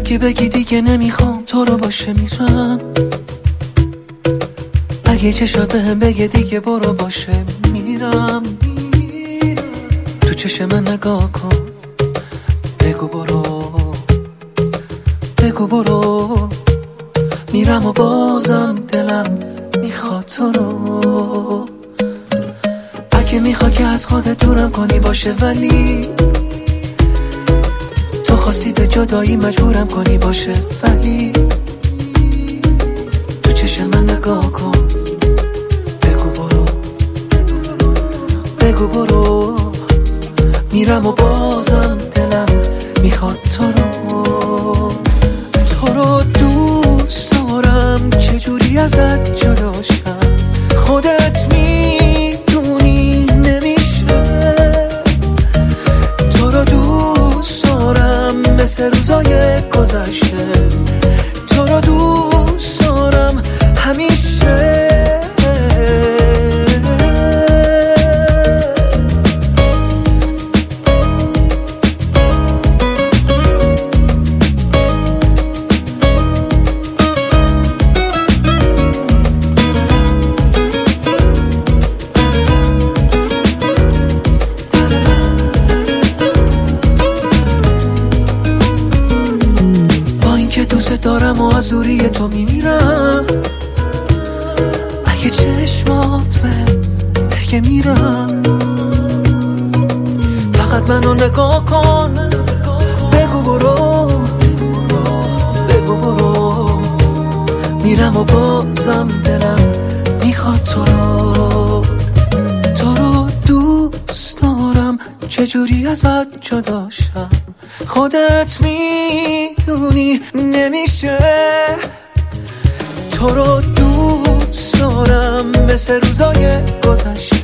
اگه بگی دیگه نمیخوام تو رو باشه میرم، اگه چشات بهم بگه دیگه برو باشه میرم، تو چشم من نگاه کن، بگو برو، بگو برو، میرم و بازم دلم میخواد تو رو. اگه میخواد که از خودت دورم کنی باشه، ولی تو خواستی به جدایی مجبورم کنی باشه، ولی تو چشم من نگاه کن، بگو برو، بگو برو، میرم و بازم دلم میخواد تو رو. تو رو دوست دارم، چجوری ازت جدا شم، خودت میدونی نمیشه. تو رو دوست دارم مثل روزای گذشته، تو رو دوست دارم همیشه. دوست دارم و از دوری تو میمیرم، اگه چشمات بگه میرم، فقط منو نگاه کن، بگو برو، بگو برو، میرم و بازم دلم میخواد تو رو. تو رو دوست دارم، چجوری ازت جدا شم، خودت میدونی نمیشه. تو رو دوست دارم مثل روزای گذشته،